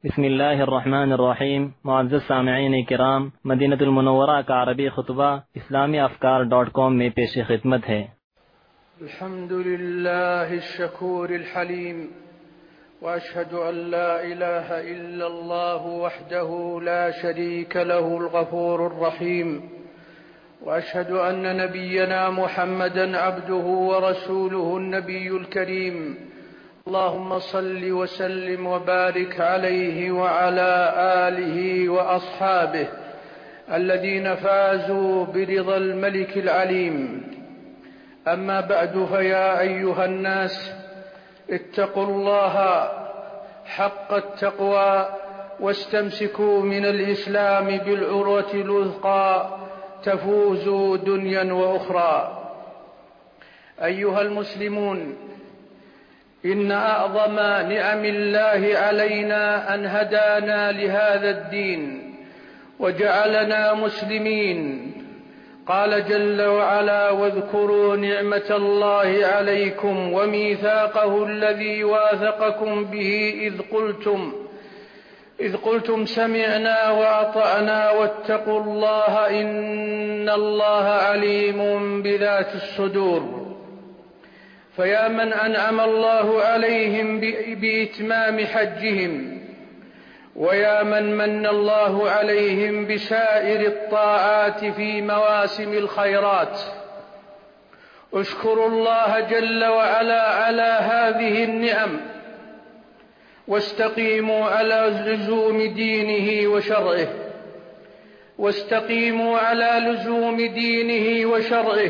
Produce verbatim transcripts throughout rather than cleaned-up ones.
بسم الله الرحمن الرحیم. معزز سامعین کرام، مدینہ المنورہ کا عربی خطبہ اسلامی افکار ڈاٹ کام میں پیش خدمت ہے۔ الحمد لله الشكور الحليم، وأشهد أن لا إله إلا الله وحده لا شريك له الغفور الرحيم، وأشهد أن نبينا محمدا عبده ورسوله النبي الكريم. اللهم صل وسلم وبارك عليه وعلى آله وأصحابه الذين فازوا برضا الملك العليم. أما بعد، فيا أيها الناس، اتقوا الله حق التقوى واستمسكوا من الإسلام بالعروة الوثقى تفوزوا دنيا وأخرى. أيها المسلمون، إن أعظم نعم الله علينا أن هدانا لهذا الدين وجعلنا مسلمين. قال جل وعلا: واذكروا نعمة الله عليكم وميثاقه الذي واثقكم به إذ قلتم إذ قلتم سمعنا وأطعنا واتقوا الله إن الله عليم بذات الصدور. فيا من أنعم الله عليهم بإتمام حجهم، ويا من من الله عليهم بسائر الطاعات في مواسم الخيرات، اشكروا الله جل وعلا على هذه النعم، واستقيموا على لزوم دينه وشرعه واستقيموا على لزوم دينه وشرعه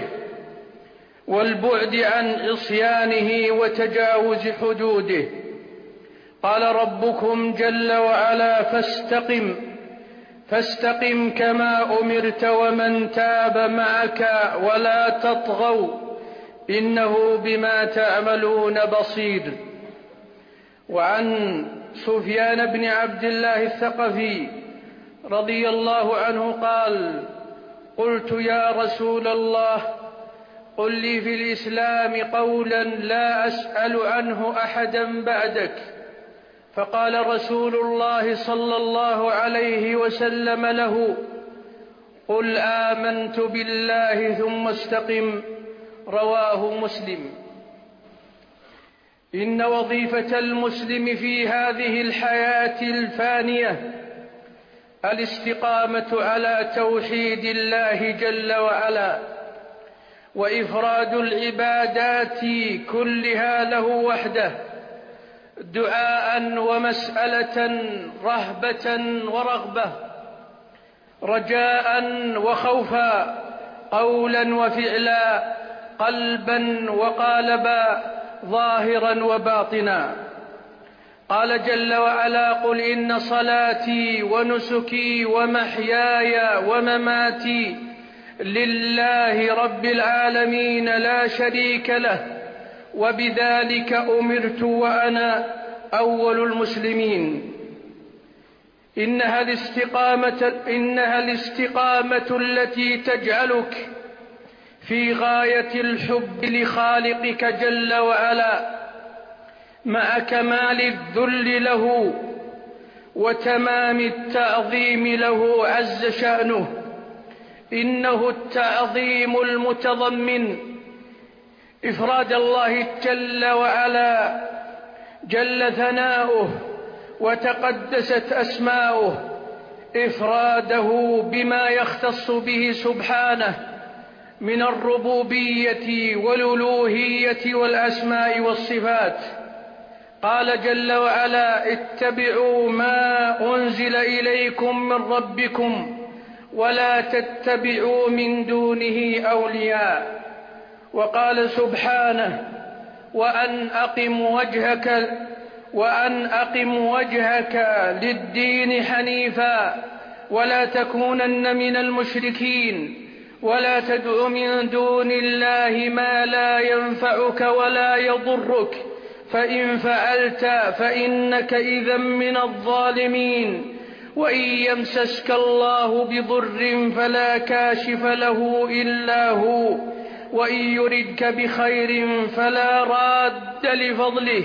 والبعد عن عصيانه وتجاوز حدوده. قال ربكم جل وعلا: فاستقم فاستقم كما أمرت ومن تاب معك ولا تطغوا إنه بما تعملون بصير. وعن سفيان بن عبد الله الثقفي رضي الله عنه قال: قلت يا رسول الله، قل لي في الإسلام قولا لا أسأل عنه أحدا بعدك. فقال رسول الله صلى الله عليه وسلم له: قل آمنت بالله ثم استقم. رواه مسلم. إن وظيفة المسلم في هذه الحياة الفانية الاستقامة على توحيد الله جل وعلا، وإفراد العبادات كلها له وحده، دعاء ومسألة، رهبة ورغبة، رجاء وخوفا، قولا وفعلا، قلبا وقالبا، ظاهرا وباطنا. قال جل وعلا: قل إن صلاتي ونسكي ومحياي ومماتي لله رب العالمين لا شريك له وبذلك أمرت وأنا أول المسلمين. إنها الاستقامة, إنها الاستقامة التي تجعلك في غاية الحب لخالقك جل وعلا، مع كمال الذل له وتمام التعظيم له عز شأنه. إنه التعظيم المتضمن إفراد الله جل وعلا جل ثناؤه وتقدست أسماؤه، إفراده بما يختص به سبحانه من الربوبية والألوهية والأسماء والصفات. قال جل وعلا: اتبعوا ما أنزل إليكم من ربكم ولا تتبعوا من دونه أولياء. وقال سبحانه: وأن أقم وجهك وأن أقم وجهك للدين حنيفا ولا تكونن من المشركين ولا تدع من دون الله ما لا ينفعك ولا يضرك فإن فعلت فإنك إذا من الظالمين. وإن يمسسك الله بضر فلا كاشف له إلا هو وإن يردك بخير فلا راد لفضله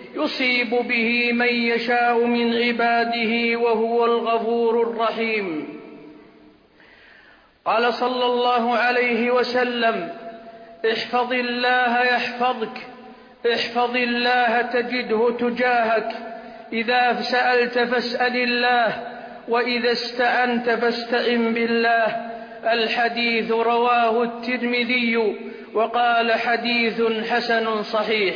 يصيب به من يشاء من عباده وهو الغفور الرحيم. قال صلى الله عليه وسلم: احفظ الله يحفظك، احفظ الله تجده تجاهك، إذا سألت فاسأل الله، وإذا استعنت فاستعن بالله. الحديث رواه الترمذي وقال حديث حسن صحيح.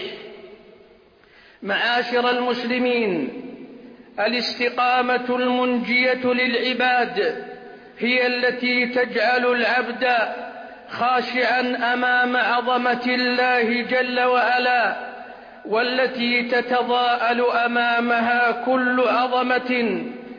معاشر المسلمين، الاستقامة المنجية للعباد هي التي تجعل العبد خاشعا أمام عظمة الله جل وعلا، والتي تتضاءل أمامها كل عظمة.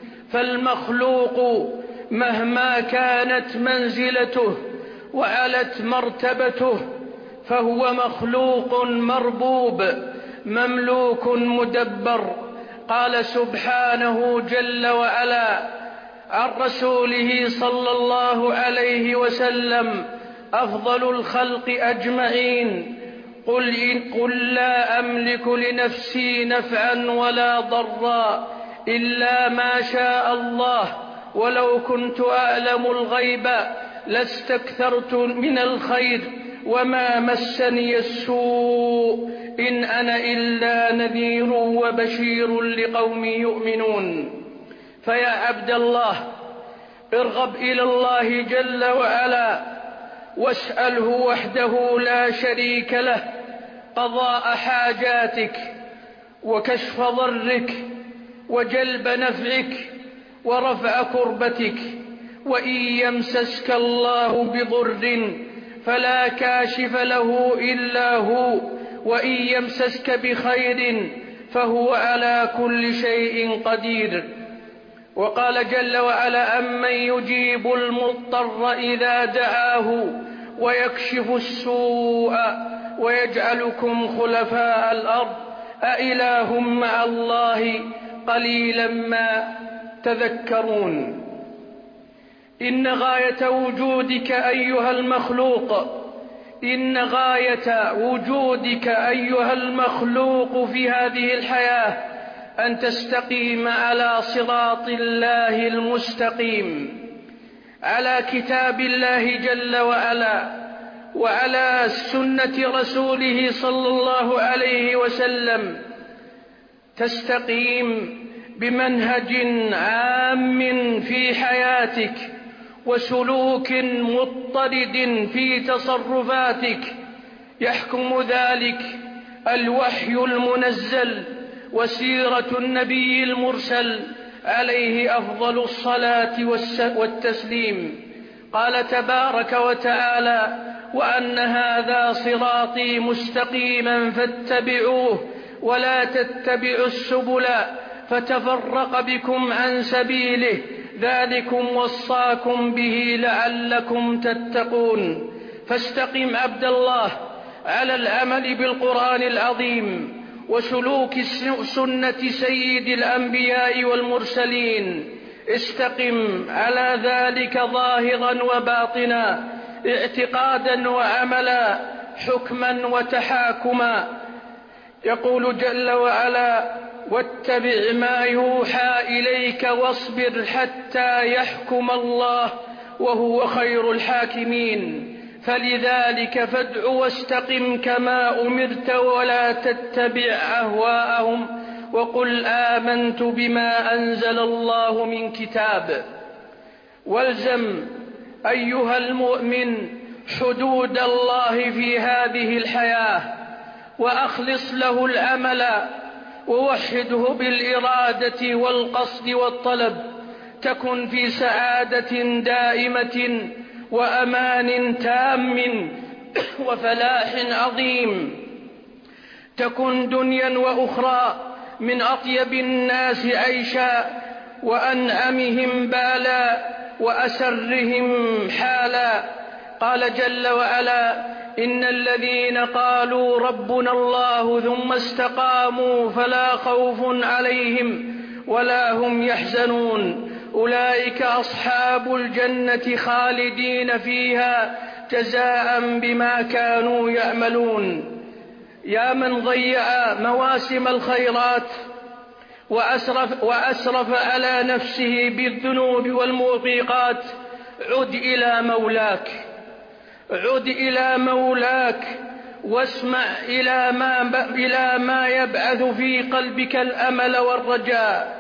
فالمخلوق مهما كانت منزلته وعلت مرتبته فهو مخلوق مربوب مملوك مدبر. قال سبحانه جل وعلا عن رسوله صلى الله عليه وسلم: أفضل الخلق أجمعين: قل, إن قل لا أملك لنفسي نفعا ولا ضرا إلا ما شاء الله، ولو كنت أعلم الغيب لاستكثرت من الخير وما مسني السوء إن أنا إلا نذير وبشير لقوم يؤمنون. فيا عبد الله، ارغب إلى الله جل وعلا واسأله وحده لا شريك له قضاء حاجاتك وكشف ضرك وجلب نفعك ورفع كربتك. وإن يمسسك الله بضر فلا كاشف له إلا هو، وإن يمسسك بخير فهو على كل شيء قدير. وقال جل وعلا: أمن يجيب المضطر إذا دعاه ويكشف السوء ويجعلكم خلفاء الأرض أإله مع الله قليلا ما تذكرون. إن غاية وجودك أيها المخلوق إن غاية وجودك أيها المخلوق في هذه الحياة أن تستقيم على صراط الله المستقيم، على كتاب الله جل وعلا، وعلى سنة رسوله صلى الله عليه وسلم. تستقيم بمنهج عام في حياتك وسلوك مضطرد في تصرفاتك، يحكم ذلك الوحي المنزل وسيرة النبي المرسل عليه أفضل الصلاة والتسليم. قال تبارك وتعالى: وأن هذا صراطي مستقيما فاتبعوه ولا تتبعوا السبل فتفرق بكم عن سبيله ذلكم وصاكم به لعلكم تتقون. فاستقم عبد الله على العمل بالقرآن العظيم وسلوك سنة سيد الأنبياء والمرسلين. استقم على ذلك ظاهرا وباطنا، اعتقادا وعملا، حكما وتحاكما. يقول جل وعلا: واتبع ما يوحى إليك واصبر حتى يحكم الله وهو خير الحاكمين. فلذلك فادع واستقم كما أمرت ولا تتبع أهواءهم وقل آمنت بما أنزل الله من كتاب. والزم أيها المؤمن حدود الله في هذه الحياة وأخلص له العمل ووحده بالإرادة والقصد والطلب، تكن في سعادة دائمة وأمان تام وفلاح عظيم. تكن دنيا وأخرى من أطيب الناس عيشا وأنعمهم بالا وأسرهم حالا. قال جل وعلا: إن الذين قالوا ربنا الله ثم استقاموا فلا خوف عليهم ولا هم يحزنون أولئك أصحاب الجنة خالدين فيها جزاء بما كانوا يعملون. يا من ضيع مواسم الخيرات وأسرف, وأسرف على نفسه بالذنوب والموبقات، عد إلى مولاك، عد إلى مولاك واسمع إلى ما, إلى ما يبعث في قلبك الأمل والرجاء.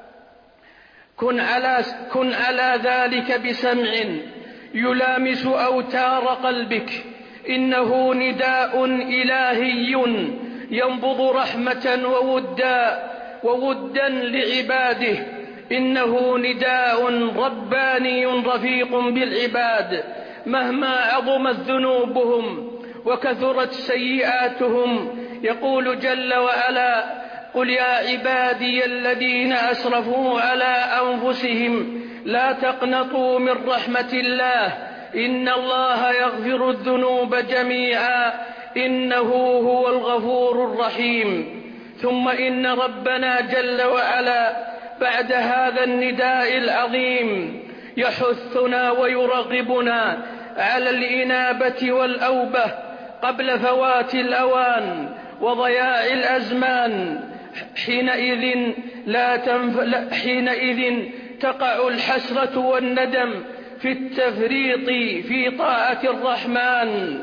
كن على, كن على ذلك بسمع يلامس أوتار قلبك، إنه نداء إلهي ينبض رحمة وودا وودا لعباده، إنه نداء رباني رفيق بالعباد، مهما عظمت ذنوبهم وكثرت سيئاتهم. يقول جل وعلا: قل يا عبادي الذين أسرفوا على أنفسهم لا تقنطوا من رحمة الله، إن الله يغفر الذنوب جميعا إنه هو الغفور الرحيم. ثم إن ربنا جل وعلا بعد هذا النداء العظيم يحثنا ويرغبنا على الإنابة والأوبة قبل فوات الأوان وضياع الأزمان. حينئذ, لا تنف... حينئذ تقع الحسرة والندم في التفريط في طاعة الرحمن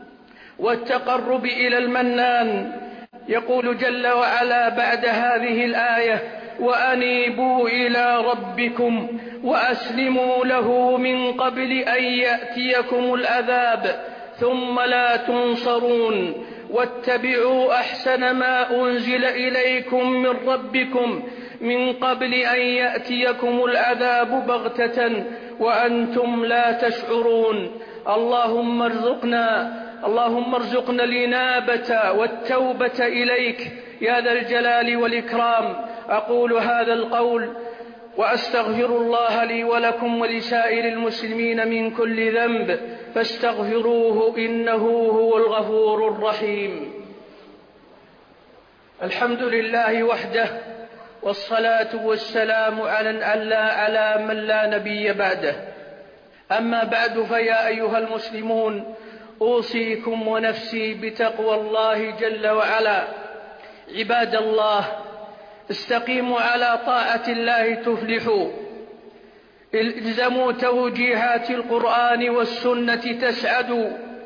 والتقرب إلى المنان. يقول جل وعلا بعد هذه الآية: وأنيبوا إلى ربكم وأسلموا له من قبل أن يأتيكم العذاب ثم لا تنصرون، واتبعوا أحسن ما أنزل إليكم من ربكم من قبل أن يأتيكم العذاب بغتة وأنتم لا تشعرون. اللهم ارزقنا اللهم ارزقنا الإنابة والتوبة إليك يا ذا الجلال والإكرام. أقول هذا القول وأستغفر الله لي ولكم ولسائر المسلمين من كل ذنب، فاستغفروه إنه هو الغفور الرحيم. الحمد لله وحده، والصلاة والسلام على من لا نبي بعده. أما بعد، فيا أيها المسلمون، أوصيكم ونفسي بتقوى الله جل وعلا. عباد الله، استقيموا على طاعة الله تفلحوا، الزموا توجيهات القرآن والسنة تسعدوا،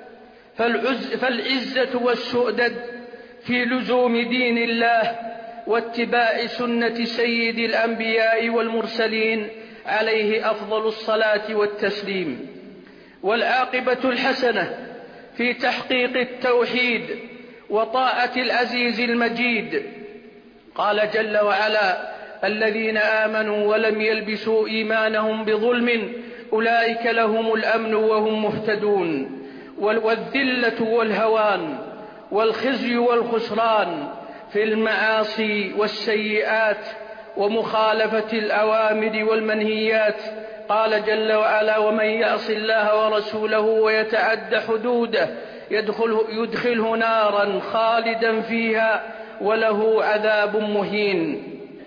فالعزة والسؤدد في لزوم دين الله واتباع سنة سيد الأنبياء والمرسلين عليه أفضل الصلاة والتسليم، والعاقبة الحسنة في تحقيق التوحيد وطاعة العزيز المجيد. قال جل وعلا: الذين آمنوا ولم يلبسوا إيمانهم بظلم أولئك لهم الأمن وهم مهتدون. والذلة والهوان والخزي والخسران في المعاصي والسيئات ومخالفة الأوامر والمنهيات. قال جل وعلا: ومن يعص الله ورسوله ويتعد حدوده يدخله, يدخله نارا خالدا فيها وله عذاب مهين.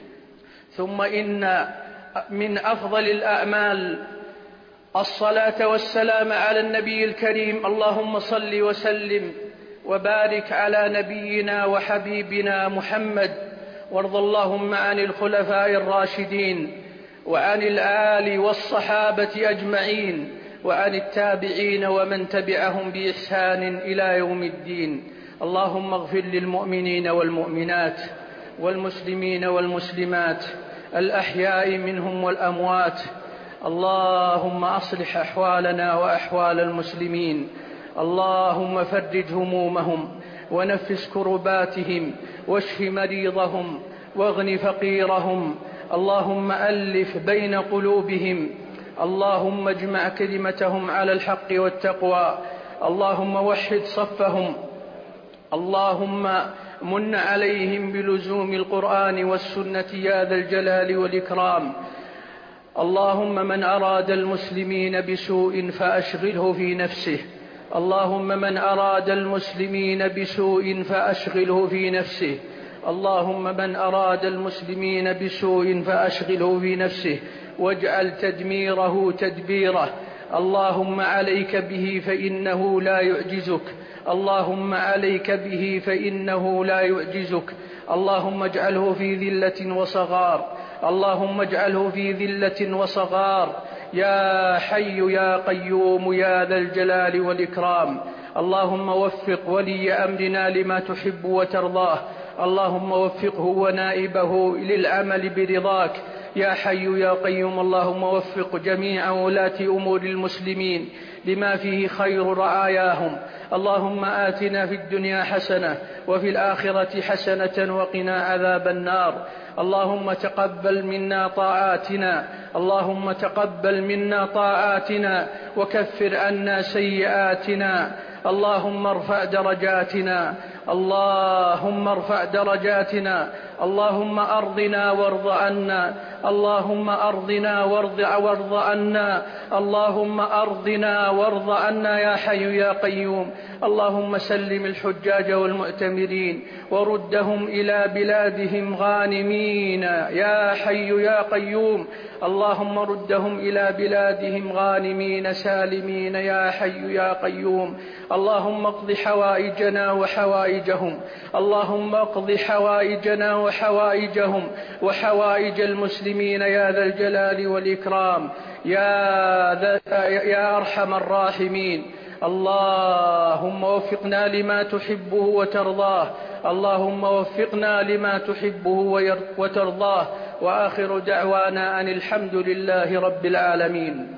ثم إن من أفضل الأعمال الصلاة والسلام على النبي الكريم. اللهم صل وسلم وبارك على نبينا وحبيبنا محمد، وارض اللهم عن الخلفاء الراشدين وعن الآل والصحابة أجمعين وعن التابعين ومن تبعهم بإحسان إلى يوم الدين. اللهم اغفر للمؤمنين والمؤمنات والمسلمين والمسلمات الأحياء منهم والأموات. اللهم أصلح أحوالنا وأحوال المسلمين. اللهم فرج همومهم ونفس كرباتهم واشف مريضهم واغن فقيرهم. اللهم ألف بين قلوبهم. اللهم اجمع كلمتهم على الحق والتقوى. اللهم وحد صفهم. اللهم من عليهم بلزوم القرآن والسنة يا ذا الجلال والإكرام. اللهم من أراد المسلمين بسوء فأشغله في نفسه. اللهم من أراد المسلمين بسوء فأشغله في نفسه. اللهم من أراد المسلمين بسوء فأشغله في نفسه واجعل تدميره تدبيره. اللهم عليك به فإنه لا يعجزك. اللهم عليك به فإنه لا يعجزك. اللهم اجعله في ذلة وصغار، اللهم اجعله في ذلة وصغار، يا حي يا قيوم يا ذا الجلال والإكرام. اللهم وفق ولي أمرنا لما تحب وترضاه، اللهم وفقه ونائبه للعمل برضاك، يا حي يا قيوم. اللهم وفق جميع ولاة أمور المسلمين لما فيه خير رعاياهم. اللهم آتنا في الدنيا حسنة وفي الآخرة حسنة وقنا عذاب النار. اللهم تقبل منا طاعاتنا، اللهم تقبل منا طاعاتنا وكفر عنا سيئاتنا. اللهم ارفع درجاتنا، اللهم ارفع درجاتنا. اللهم أرضنا وارض عنا، اللهم أرضنا وارض وارض عنا، اللهم أرضنا وارض عنا يا حي يا قيوم. اللهم سلم الحجاج والمؤتمرين وردهم إلى بلادهم غانمين يا حي يا قيوم. اللهم ردهم إلى بلادهم غانمين سالمين يا حي يا قيوم. اللهم اقض حوائجنا وحوائجهم، اللهم اقض حوائجنا وحوائجهم وحوائج المسلمين يا ذا الجلال والإكرام، يا, ذا يا أرحم الراحمين. اللهم وفقنا لما تحبه وترضاه، اللهم وفقنا لما تحبه وترضاه. وآخر دعوانا أن الحمد لله رب العالمين.